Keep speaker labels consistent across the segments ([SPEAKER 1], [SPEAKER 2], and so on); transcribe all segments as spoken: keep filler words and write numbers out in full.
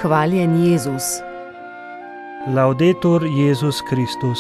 [SPEAKER 1] Hvaljen Jezus.
[SPEAKER 2] Laudetur Jezus Kristus.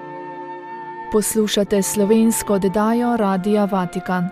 [SPEAKER 3] Poslušate slovensko oddajo Radia Vatikan.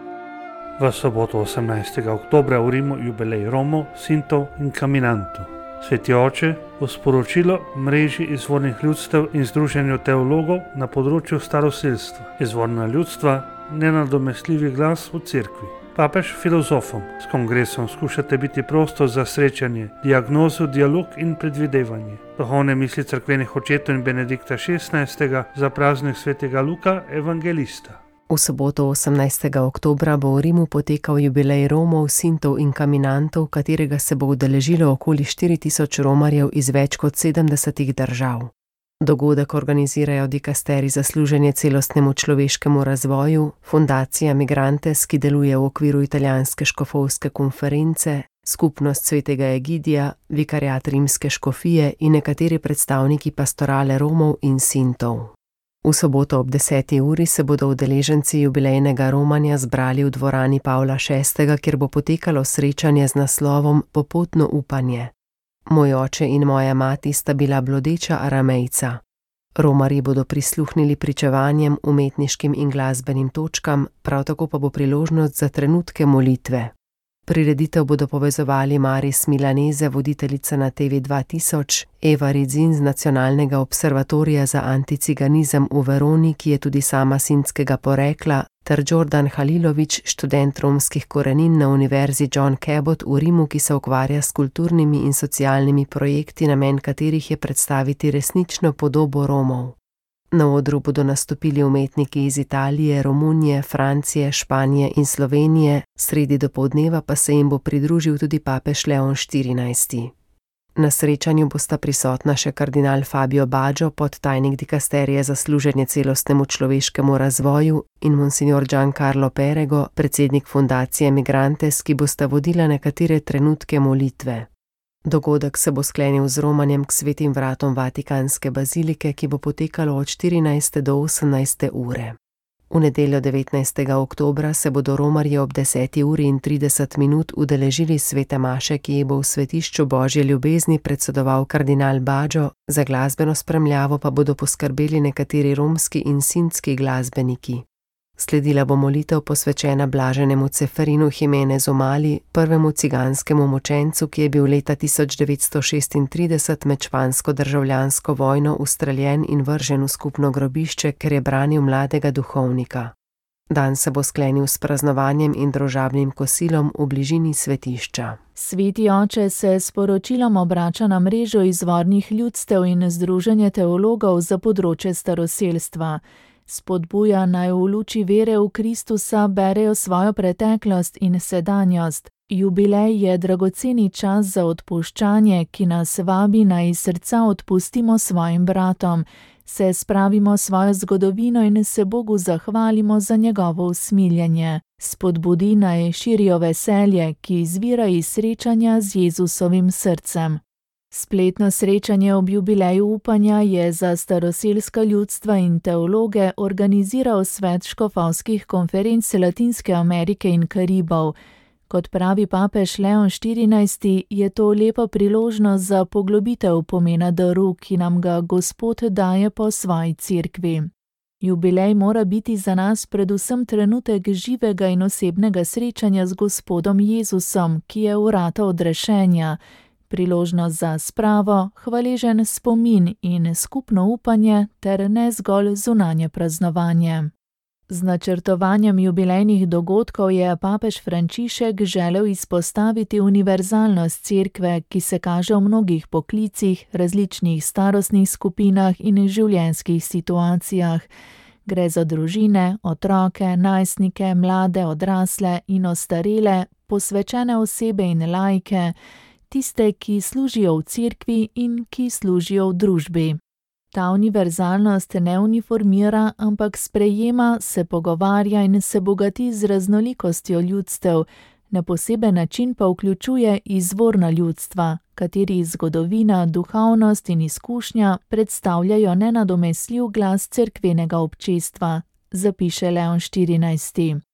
[SPEAKER 2] V soboto osemnajstega oktobra v Rimu jubilej Romov, Sintov in Caminantov. Sveti oče v sporočilo mreži izvornih ljudstev in združenju teologov na področju staroselstva. Izvorna ljudstva, nenadomestljivi glas v cerkvi. Papež filozofom s kongresom skušate biti prostor za srečanje, diagnozo, dialog in predvidevanje. Duhovne misli cerkvenih očetov in Benedikta šestnajstega za praznik svetega Luka, evangelista.
[SPEAKER 1] V soboto osemnajstega oktobra bo v Rimu potekal jubilej Romov, Sintov in Caminantov, katerega se bo udeležilo okoli štiri tisoč romarjev iz več kot sedemdesetih držav. Dogodek organizirajo dikasteri za služenje celostnemu človeškemu razvoju, fundacija Migrantes, ki deluje v okviru italijanske škofovske konference, skupnost svetega Egidija, vikariat rimske škofije in nekateri predstavniki pastorale Romov in Sintov. V soboto ob deseti uri se bodo udeleženci jubilejnega romanja zbrali v dvorani Pavla šestega, kjer bo potekalo srečanje z naslovom Popotno upanje. Moj oče in moja mati sta bila blodeča Aramejca. Romarji bodo prisluhnili pričevanjem, umetniškim in glasbenim točkam, prav tako pa bo priložnost za trenutke molitve. Prireditev bodo povezovali Maris Milanese, voditeljica na T V dva tisoč, Eva Ridzin z Nacionalnega observatorija za anticiganizem v Veroni, ki je tudi sama sintskega porekla, ter Jordan Halilović, študent romskih korenin na Univerzi John Cabot v Rimu, ki se ukvarja s kulturnimi in socialnimi projekti, namen katerih je predstaviti resnično podobo Romov. Na odru bodo nastopili umetniki iz Italije, Romunije, Francije, Španije in Slovenije, sredi dopoldneva pa se jim bo pridružil tudi papež Leon štirinajsti. Na srečanju bosta prisotna še kardinal Fabio Baggio, podtajnik dikasterije za služenje celostnemu človeškemu razvoju, in monsignor Giancarlo Perego, predsednik fundacije Migrantes, ki bosta vodila nekatere trenutke molitve. Dogodek se bo sklenil z romanjem k svetim vratom Vatikanske bazilike, ki bo potekalo od štirinajste do osemnajste ure. V nedeljo devetnajstega oktobra se bodo romarji ob deseti uri in trideset minut udeležili svete maše, ki ji bo v svetišču Božje ljubezni predsedoval kardinal Baggio, za glasbeno spremljavo pa bodo poskrbeli nekateri romski in sintski glasbeniki. Sledila bo molitev posvečena blaženemu Ceferinu Jimenezu Mali, prvemu ciganskemu mučencu, ki je bil leta tisoč devetsto šestintrideset med špansko državljansko vojno ustreljen in vržen v skupno grobišče, ker je branil mladega duhovnika. Dan se bo sklenil s praznovanjem in družabnim kosilom v bližini svetišča.
[SPEAKER 3] Sveti oče se s poročilom obrača na mrežo izvornih ljudstev in združenje teologov za področje staroselstva. Spodbuja naj v luči vere v Kristusa berejo svojo preteklost in sedanjost. Jubilej je dragoceni čas za odpuščanje, ki nas vabi naj iz srca odpustimo svojim bratom, se spravimo svojo zgodovino in se Bogu zahvalimo za njegovo usmiljenje. Spodbudi naj širijo veselje, ki izvira iz srečanja z Jezusovim srcem. Spletno srečanje ob jubileju upanja je za staroselska ljudstva in teologe organiziral Svet škofovskih konferenc Latinske Amerike in Karibov. Kot pravi papež Leon štirinajsti, je to lepa priložnost za poglobitev pomena daru, ki nam ga Gospod daje po svoji cerkvi. Jubilej mora biti za nas predvsem trenutek živega in osebnega srečanja z Gospodom Jezusom, ki je vrata odrešenja, priložnost za spravo, hvaležen spomin in skupno upanje ter ne zgolj zunanje praznovanje. Z načrtovanjem jubilejnih dogodkov je papež Frančišek želel izpostaviti univerzalnost cerkve, ki se kaže v mnogih poklicih, različnih starostnih skupinah in življenjskih situacijah. Gre za družine, otroke, najstnike, mlade, odrasle in ostarele, posvečene osebe in laike, tiste, ki služijo v cerkvi in ki služijo v družbi. Ta univerzalnost ne uniformira, ampak sprejema, se pogovarja in se bogati z raznolikostjo ljudstev, na poseben način pa vključuje izvorna ljudstva, katerih zgodovina, duhovnost in izkušnja predstavljajo nenadomestljiv glas cerkvenega občestva, zapiše Leon štirinajsti.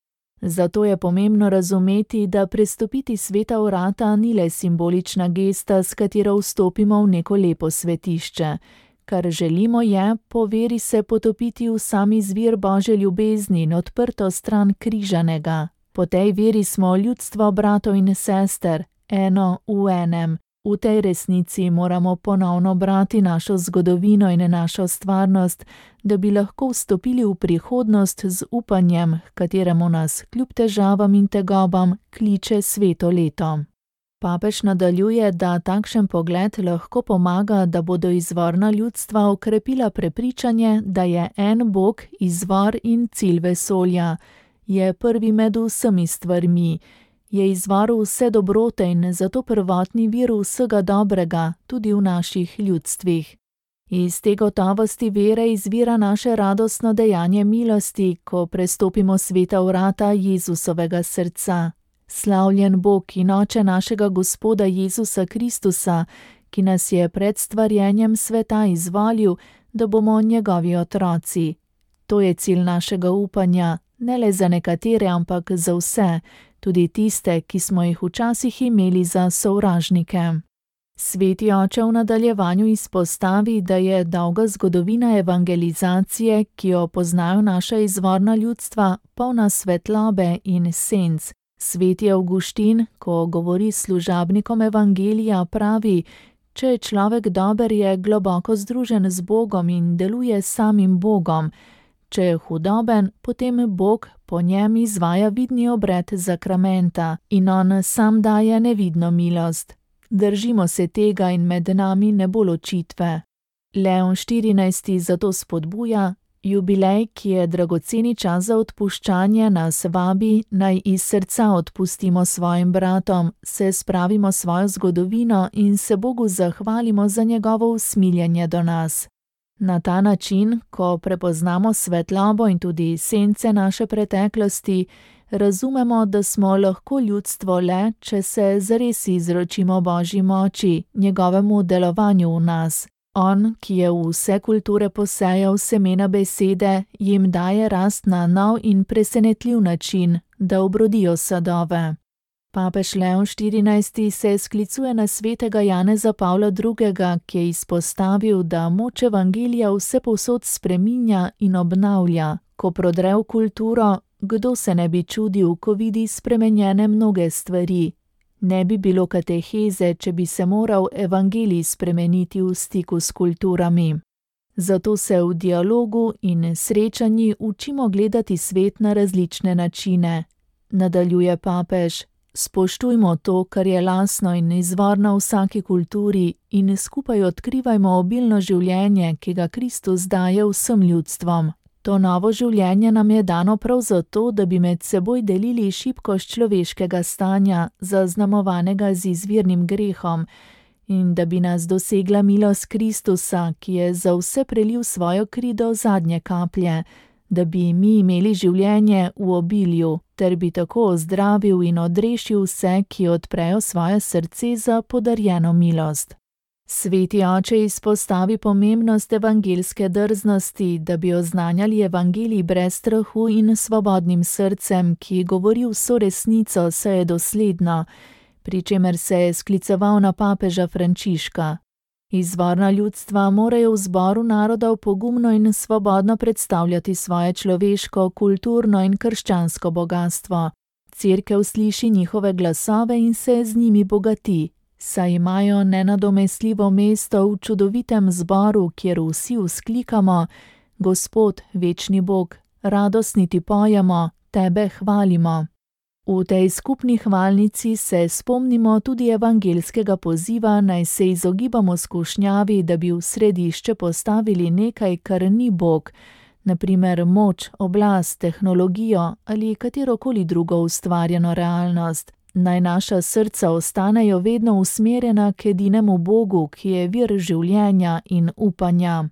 [SPEAKER 3] Zato je pomembno razumeti, da prestopiti sveta vrata ni le simbolična gesta, s katero vstopimo v neko lepo svetišče. Kar želimo je, po veri se potopiti v sami izvir Božje ljubezni in odprto stran križanega. Po tej veri smo ljudstvo bratov in sester, eno v enem. V tej resnici moramo ponovno brati našo zgodovino in našo stvarnost, da bi lahko vstopili v prihodnost z upanjem, kateremu nas kljub težavam in tegobam kliče sveto leto. Papež nadaljuje, da takšen pogled lahko pomaga, da bodo izvorna ljudstva okrepila prepričanje, da je en Bog izvor in cilj vesolja, je prvi med vsemi stvarmi, je izvor vse dobrote in zato prvotni vir vsega dobrega, tudi v naših ljudstvih. Iz te gotovosti vere izvira naše radostno dejanje milosti, ko prestopimo sveta vrata Jezusovega srca. Slavljen Bog in Oče našega Gospoda Jezusa Kristusa, ki nas je pred stvarjenjem sveta izvolil, da bomo njegovi otroci. To je cilj našega upanja, ne le za nekatere, ampak za vse, tudi tiste, ki smo jih včasih imeli za sovražnike. Sveti Oče v nadaljevanju izpostavi, da je dolga zgodovina evangelizacije, ki jo poznajo naša izvorna ljudstva, polna svetlobe in senc. Sveti Avguštin, ko govori s služabnikom evangelija, pravi: če je človek dober, je globoko združen z Bogom in deluje s samim Bogom. Če je hudoben, potem Bog po njem izvaja vidni obred zakramenta in on sam daje nevidno milost. Držimo se tega in med nami ne bo ločitve. Leon štirinajsti zato spodbuja: jubilej, ki je dragoceni čas za odpuščanje, nas vabi, naj iz srca odpustimo svojim bratom, se spravimo svojo zgodovino in se Bogu zahvalimo za njegovo usmiljenje do nas. Na ta način, ko prepoznamo svetlobo in tudi sence naše preteklosti, razumemo, da smo lahko ljudstvo le, če se zares izročimo Božji moči, njegovemu delovanju v nas. On, ki je v vse kulture posejal semena besede, jim daje rast na nov in presenetljiv način, da obrodijo sadove. Papež Leon štirinajsti se sklicuje na svetega Janeza Pavla drugega, ki je izpostavil, da moč evangelija vsepovsod spreminja in obnavlja. Ko prodre v kulturo, kdo se ne bi čudil, ko vidi spremenjene mnoge stvari? Ne bi bilo kateheze, če bi se moral evangelij spremeniti v stiku s kulturami. Zato se v dialogu in srečanji učimo gledati svet na različne načine. Nadaljuje papež: spoštujmo to, kar je lastno in izvorno vsaki kulturi, in skupaj odkrivajmo obilno življenje, ki ga Kristus daje vsem ljudstvom. To novo življenje nam je dano prav zato, da bi med seboj delili šibkost človeškega stanja, zaznamovanega z izvirnim grehom, in da bi nas dosegla milost Kristusa, ki je za vse prelil svojo kri do zadnje kaplje, da bi mi imeli življenje v obilju, ter bi tako ozdravil in odrešil vse, ki odprejo svoje srce za podarjeno milost. Sveti Oče izpostavi pomembnost evangelske drznosti, da bi oznanjali evangelij brez strahu in svobodnim srcem, ki govori vso resnico, saj je dosledno, pri čemer se je skliceval na papeža Frančiška. Izvorna ljudstva morajo v zboru narodov pogumno in svobodno predstavljati svoje človeško, kulturno in krščansko bogastvo. Cerkev sliši njihove glasove in se z njimi bogati, saj imajo nenadomestljivo mesto v čudovitem zboru, kjer vsi vzklikamo: Gospod, večni Bog, radostni ti pojemo, tebe hvalimo. V tej skupni hvalnici se spomnimo tudi evangelskega poziva, naj se izogibamo skušnjavi, da bi v središče postavili nekaj, kar ni Bog, na primer moč, oblast, tehnologijo ali katerokoli drugo ustvarjeno realnost. Naj naša srca ostanejo vedno usmerjena k edinemu Bogu, ki je vir življenja in upanja.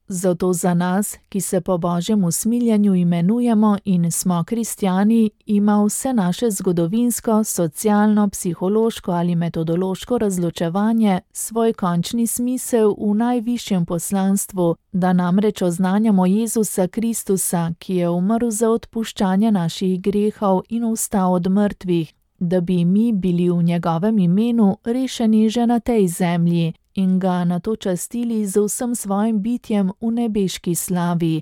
[SPEAKER 3] Zato za nas, ki se po Božjem usmiljenju imenujemo in smo kristjani, ima vse naše zgodovinsko, socialno, psihološko ali metodološko razločevanje svoj končni smisel v najvišjem poslanstvu, da namreč oznanjamo Jezusa Kristusa, ki je umrl za odpuščanje naših grehov in vstal od mrtvih, da bi mi bili v njegovem imenu rešeni že na tej zemlji in ga nato častili z vsem svojim bitjem v nebeški slavi.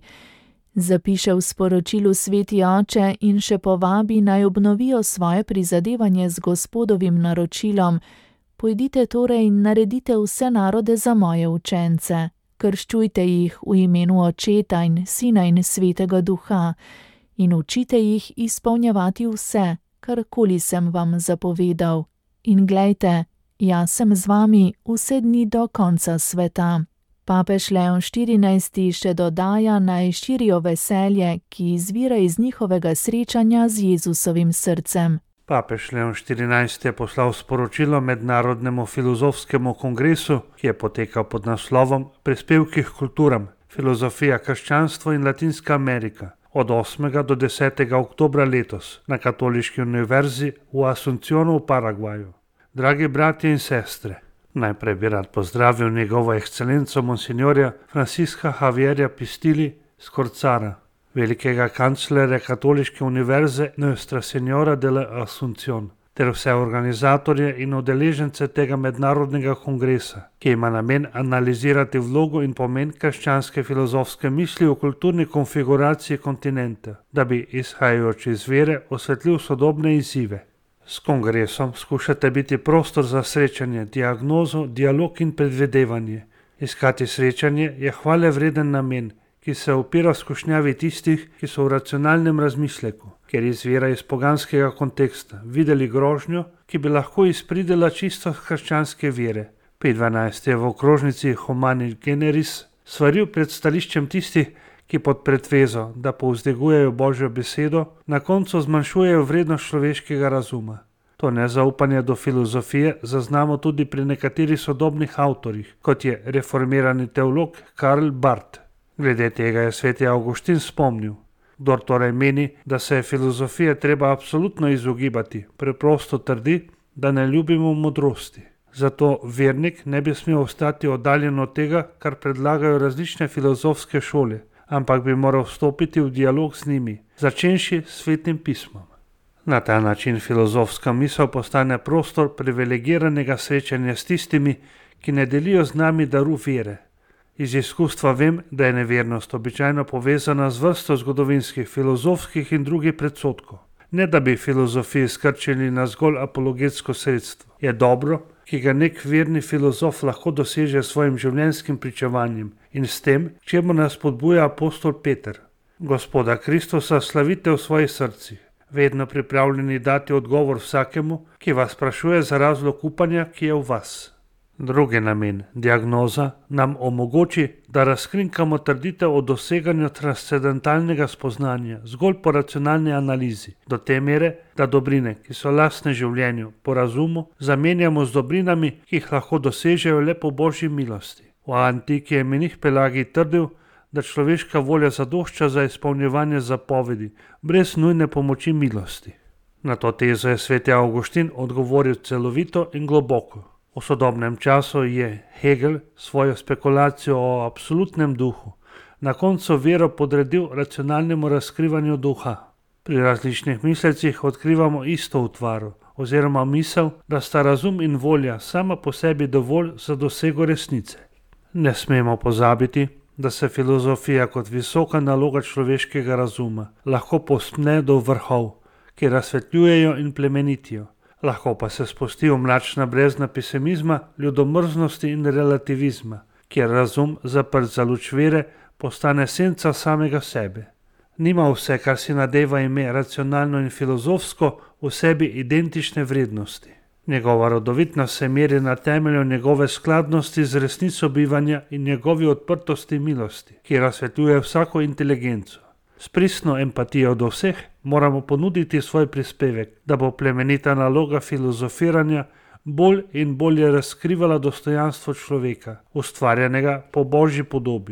[SPEAKER 3] Zapiše v sporočilu Sveti Oče in še povabi, naj obnovijo svoje prizadevanje z Gospodovim naročilom: pojdite torej in naredite vse narode za moje učence. Krščujte jih v imenu Očeta in Sina in Svetega Duha in učite jih izpolnjevati vse, karkoli sem vam zapovedal. In glejte, jaz sem z vami vse dni do konca sveta. Papež Leon štirinajsti še dodaja, naj širijo veselje, ki izvira iz njihovega srečanja z Jezusovim srcem.
[SPEAKER 2] Papež Leon štirinajsti je poslal sporočilo Mednarodnemu filozofskemu kongresu, ki je potekal pod naslovom Prispevki k kulturam, filozofija, krščanstvo in Latinska Amerika od osmega do desetega oktobra letos na Katoliški univerzi v Asuncionu v Paragvaju. Dragi bratje in sestre, najprej bi rad pozdravil njegovo ekscelenco monsignorja Francisca Javierja Pistili Skorcara, velikega kanclerja Katoliške univerze Nuestra Señora de la Asunción, ter vse organizatorje in udeležence tega mednarodnega kongresa, ki ima namen analizirati vlogo in pomen krščanske filozofske misli v kulturni konfiguraciji kontinenta, da bi, izhajajoč iz vere, osvetlil sodobne izzive. S kongresom skušate biti prostor za srečanje, diagnozo, dialog in predvidevanje. Iskati srečanje je hvale vreden namen, ki se opira skušnjavi tistih, ki so v racionalnem razmisleku, ker izvira iz poganskega konteksta, videli grožnjo, ki bi lahko izpridela čisto krščanske vere. Pij dvanajst je v okrožnici Humani Generis svaril pred stališčem tistih, ki pod pretvezo, da povzdegujejo Božjo besedo, na koncu zmanjšujejo vrednost človeškega razuma. To nezaupanje do filozofije zaznamo tudi pri nekaterih sodobnih avtorjih, kot je reformirani teolog Karl Barth. Glede tega je sveti Avguštin spomnil: kdor torej meni, da se je filozofije treba absolutno izogibati, preprosto trdi, da ne ljubimo modrosti. Zato vernik ne bi smel ostati oddaljen od tega, kar predlagajo različne filozofske šole, ampak bi moral vstopiti v dialog z njimi, začenši s Svetim pismom. Na ta način filozofska misel postane prostor privilegiranega srečanja s tistimi, ki ne delijo z nami daru vere. Iz izkustva vem, da je nevernost običajno povezana z vrsto zgodovinskih, filozofskih in drugih predsodkov. Ne da bi filozofiji skrčili na zgolj apologetsko sredstvo. Je dobro, ki ga nek verni filozof lahko doseže s svojim življenjskim pričevanjem in s tem, k čemu nas spodbuja apostol Peter. Gospoda Kristusa slavite v svojih srcih, vedno pripravljeni dati odgovor vsakemu, ki vas sprašuje za razlog upanja, ki je v vas. Drugi namen, diagnoza, nam omogoči, da razkrinkamo trditev o doseganju transcendentalnega spoznanja zgolj po racionalni analizi, do te mere, da dobrine, ki so lastne življenju, po razumu, zamenjamo z dobrinami, ki jih lahko dosežejo le po Božji milosti. V antiki je menih Pelagij trdil, da človeška volja zadošča za izpolnjevanje zapovedi, brez nujne pomoči milosti. Na to tezo je sveti Avguštin odgovoril celovito in globoko. V sodobnem času je Hegel svojo spekulacijo o absolutnem duhu na koncu vero podredil racionalnemu razkrivanju duha. Pri različnih mislecih odkrivamo isto utvaro, oziroma misel, da sta razum in volja sama po sebi dovolj za dosego resnice. Ne smemo pozabiti, da se filozofija kot visoka naloga človeškega razuma lahko povzpne do vrhov, ki razsvetljujejo in plemenitijo. Lahko pa se spusti v mračna brezna pesimizma, ljudomrznosti in relativizma, kjer razum, zaprt za luč vere, postane senca samega sebe. Nima vse, kar si nadeva ime racionalno in filozofsko, v sebi identične vrednosti. Njegova rodovitnost se meri na temelju njegove skladnosti z resnico bivanja in njegovi odprtosti milosti, ki razsvetljuje vsako inteligenco. S pristno empatijo do vseh moramo ponuditi svoj prispevek, da bo plemenita naloga filozofiranja bolj in bolje razkrivala dostojanstvo človeka, ustvarjenega po Božji podobi.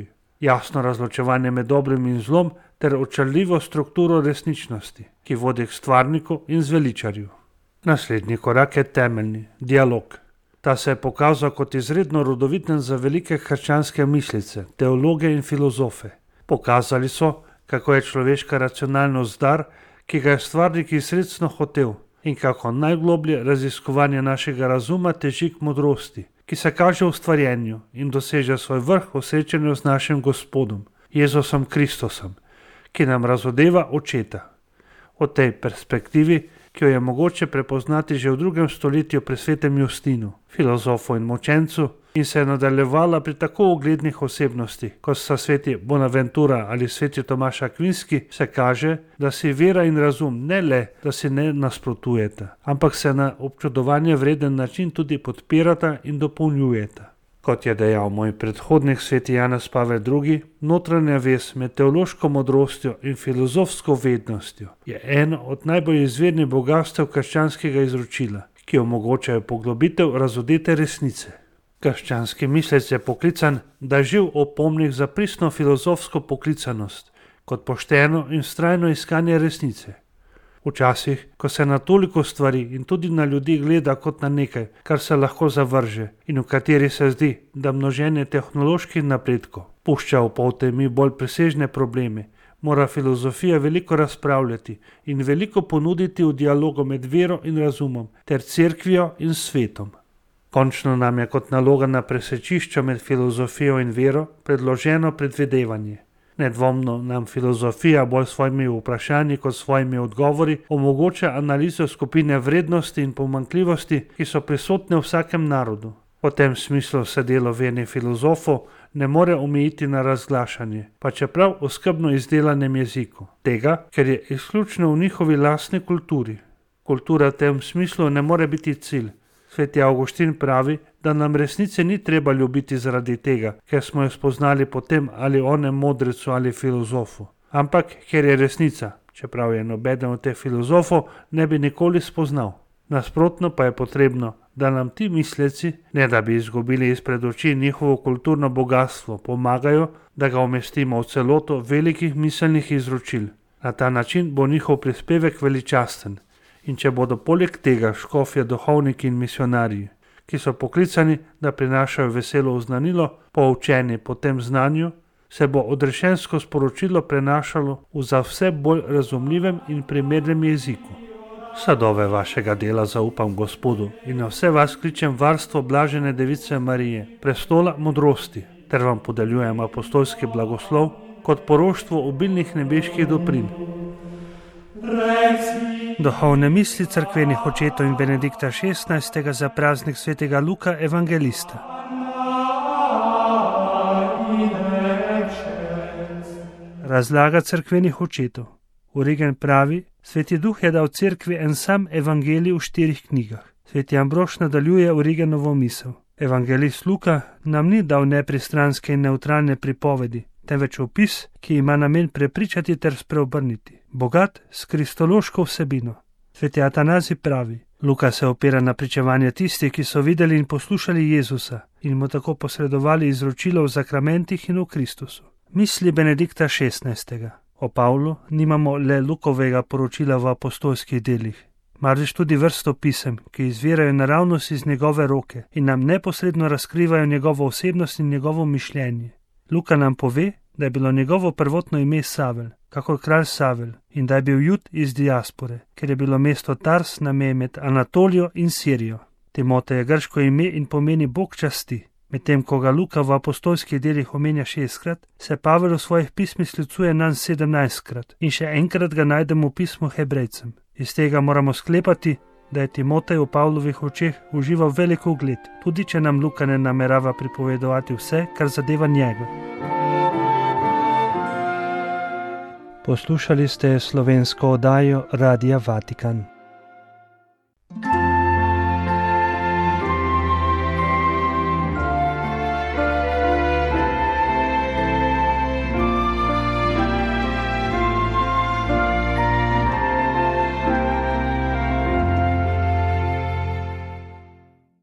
[SPEAKER 2] jasno razločevanje med dobrim in zlom ter očarljivo strukturo resničnosti, ki vodi k stvarniku in zveličarju. Naslednji korak je temeljni, dialog. Ta se je pokazal kot izredno rodoviten za velike krščanske mislice, teologe in filozofe. Pokazali so, kako je človeška racionalnost dar, ki ga je stvarnik izredno hotel, in kako najgloblje raziskovanje našega razuma teži k modrosti, ki se kaže v stvarjenju in doseže svoj vrh v srečanju z našim Gospodom, Jezusom Kristusom, ki nam razodeva očeta. O tej perspektivi, ki jo je mogoče prepoznati že v drugem stoletju pri svetem Justinu, filozofu in mučencu, in se je nadaljevala pri tako uglednih osebnostih, kot sta sveti Bonaventura ali sveti Tomaž Akvinski, se kaže, da si vera in razum ne le, da si ne nasprotujeta, ampak se na občudovanje vreden način tudi podpirata in dopolnjujeta. Kot je dejal moj predhodnik sveti Janez Pavel drugi, notranja vez med teološko modrostjo in filozofsko vednostjo je eno od najbolj izvirnih bogastev krščanskega izročila, ki omogočajo poglobitev razodete resnice. Krščanski mislec je poklican, da živ opomnik za pristno filozofsko poklicanost, kot pošteno in vztrajno iskanje resnice. Včasih, ko se na toliko stvari in tudi na ljudi gleda kot na nekaj, kar se lahko zavrže in v kateri se zdi, da množenje tehnoloških napredkov pušča v poltemi bolj presežne probleme, mora filozofija veliko razpravljati in veliko ponuditi v dialogu med vero in razumom ter cerkvijo in svetom. Končno nam je kot naloga na presečišču med filozofijo in vero predloženo predvidevanje. Nedvomno nam filozofija bolj svojimi vprašanji kot svojimi odgovori omogoča analizo skupine vrednosti in pomanjkljivosti, ki so prisotne v vsakem narodu. V tem smislu se delo vernih filozofov ne more omejiti na razglašanje, pa čeprav v skrbno izdelanem jeziku, tega, ker je izključno v njihovi lastni kulturi. Kultura v tem smislu ne more biti cilj. Sveti Avguštin pravi, da nam resnice ni treba ljubiti zaradi tega, ker smo jo spoznali po tem ali onem modrecu ali filozofu, ampak ker je resnica, čeprav je nobeden od teh filozofov ne bi nikoli spoznal. Nasprotno pa je potrebno, da nam ti misleci, ne da bi izgubili izpred oči njihovo kulturno bogatstvo, pomagajo, da ga umestimo v celoto velikih miselnih izročil. Na ta način bo njihov prispevek veličasten. In če bodo poleg tega škofje duhovniki in misionarji, ki so poklicani, da prinašajo veselo oznanilo, poučeni po tem znanju, se bo odrešensko sporočilo prenašalo v za vse bolj razumljivem in primernem jeziku. Sadove vašega dela zaupam Gospodu in na vse vas kličem varstvo blažene Device Marije, prestola modrosti, ter vam podeljujem apostolski blagoslov kot poroštvo obilnih nebeških dobrin. Duhovne misli cerkvenih očetov in Benedikta šestnajstega za praznik svetega Luka Evangelista. Razlaga cerkvenih očetov. Origen pravi, Sveti Duh je dal cerkvi en sam evangelij v štirih knjigah. Sveti Ambrož nadaljuje Origenovo misel. Evangelist Luka nam ni dal nepristranske in nevtralne pripovedi, temveč opis, ki ima namen prepričati ter spreobrniti, bogat s kristološko vsebino. Sveti Atanazij pravi, Luka se opira na pričevanje tistih, ki so videli in poslušali Jezusa in mu tako posredovali izročilo v zakramentih in v Kristusu. Misli Benedikta šestnajstega. O Pavlu nimamo le Lukovega poročila v apostolskih delih, marveč tudi vrsto pisem, ki izvirajo naravnost iz njegove roke in nam neposredno razkrivajo njegovo osebnost in njegovo mišljenje. Luka nam pove, da je bilo njegovo prvotno ime Savel, kakor kralj Savel, in da je bil Jud iz diaspore, ker je bilo mesto Tars na meji med Anatolijo in Sirijo. Timotej je grško ime in pomeni Bog časti. Medtem ko ga Luka v apostolskih delih omenja šestkrat, se Pavel v svojih pismih sklicuje nanj sedemnajstkrat in še enkrat ga najdemo v pismu Hebrejcem. Iz tega moramo sklepati, da je Timotej v Pavlovih očeh užival veliko ugled, tudi če nam Luka ne namerava pripovedovati vse, kar zadeva njega. Poslušali ste slovensko oddajo Radia Vatikan.